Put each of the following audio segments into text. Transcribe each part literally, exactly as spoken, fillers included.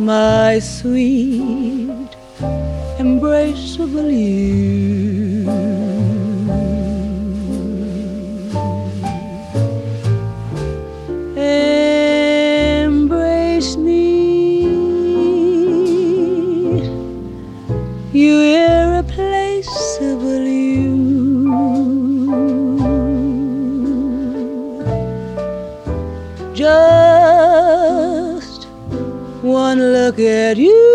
my sweet, embraceable you. Embrace me, you irreplaceable you. Just one look at you,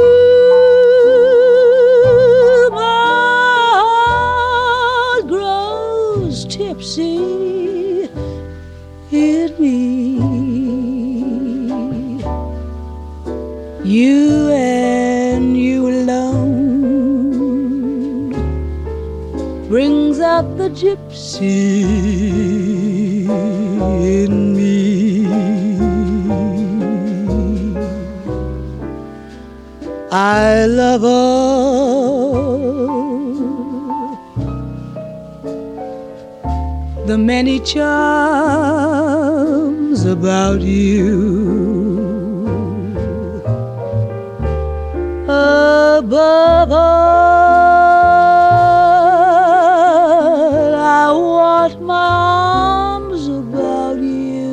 my heart grows tipsy in me. You and you alone brings out the gypsy in me. I love all the many charms about you. Above all, I want my arms about you.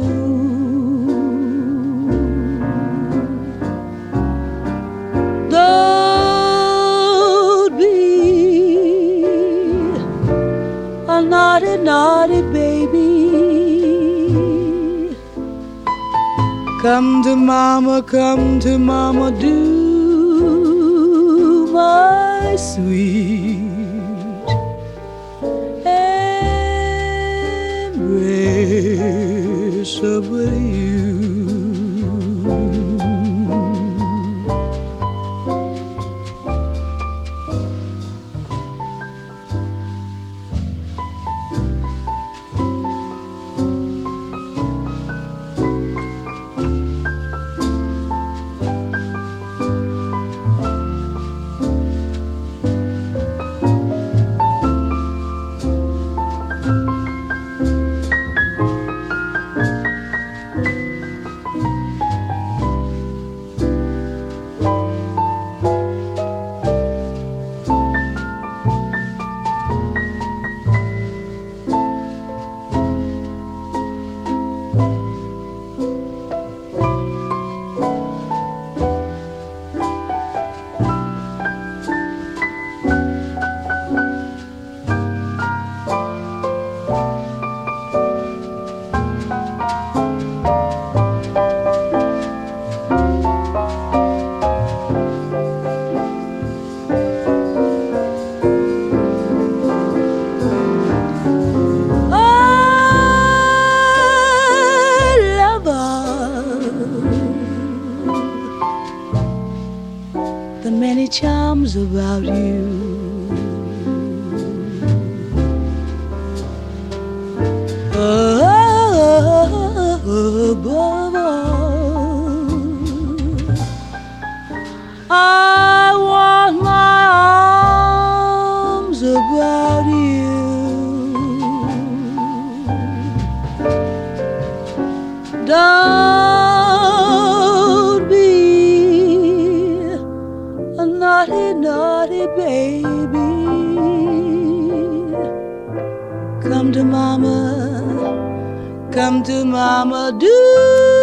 Don't be a naughty, naughty baby. Come to mama, come to mama, do, my sweet, embraceable you. The many charms about you. Above all, I want my arms about you. Don't be a naughty, naughty baby. Come to mama, come to mama, do.